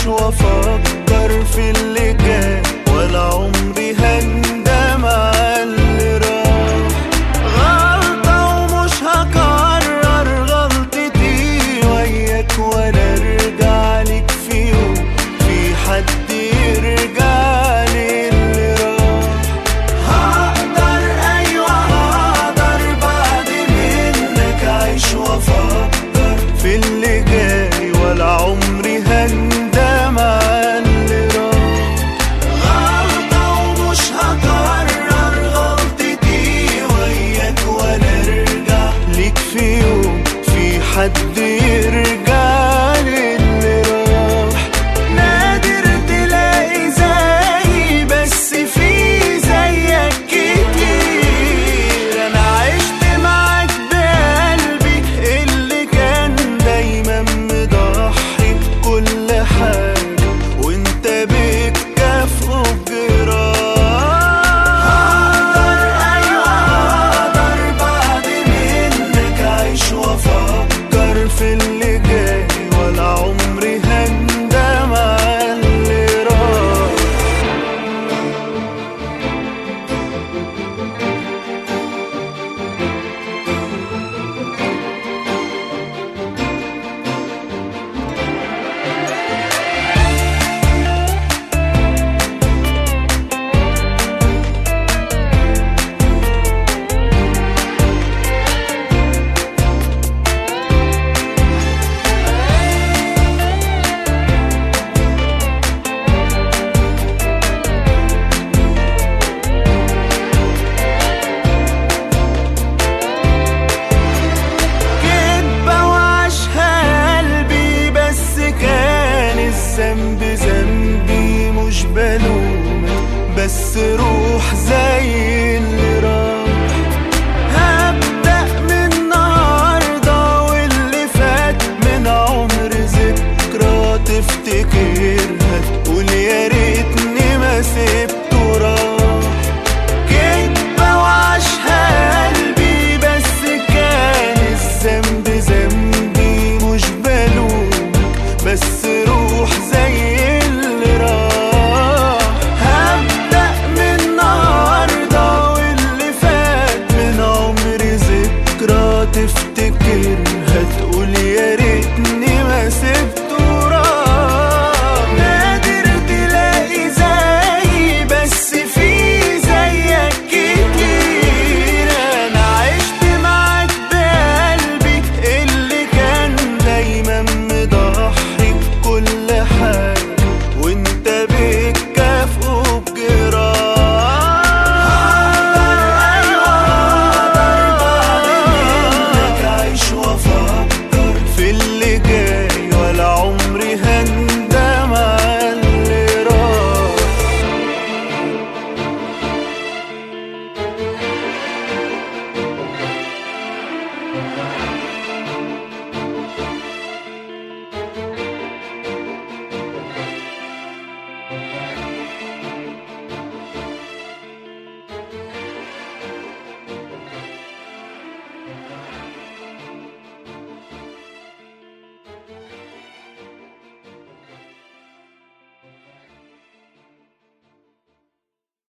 وافكر في اللي جاي، ولا عمري هندم على اللي راح. غلطة ومش هكرر غلطتي وياك، ولا ارجع لك في يوم في حد يرجع لي اللي راح. هقدر ايوه هقدر بعد منك اعيش وافكر في اللي جاي، ولا عمري هندم على اللي راح. غلطة ومش هكرر غلطتي وياك، ولا ارجع ليك في يوم في حد يرجع لي اللي راح. نادر تلاقي زيي بس في زيك كتير، انا عشت معاك بقلبي اللي كان دايما مضحي بكل حاجة، وانت بتكافئه بجراح. هقدر ايوه هقدر بعد منك اعيش وافكر في اللي جاي، ولا عمري هندم على اللي راح. كدبة وعاشها قلبي بس كان الذنب ذنبي، مش بلومك بس روح زي اللي راح. هبدأ من النهاردة واللي فات من عمر ذكرى تفتكر